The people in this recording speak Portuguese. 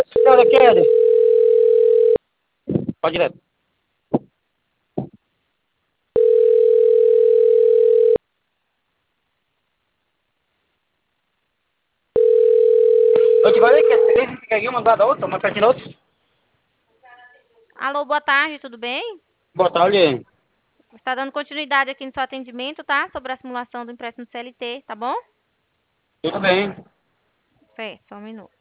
Senhora quer? Pode direto. Eu te falei que esse fica aqui uma do lado da outra, uma pertinho da outra. Alô, boa tarde, tudo bem? Boa tarde. Está dando continuidade aqui no seu atendimento, tá? Sobre a simulação do empréstimo CLT, tá bom? Tudo bem. Fé, só um minuto.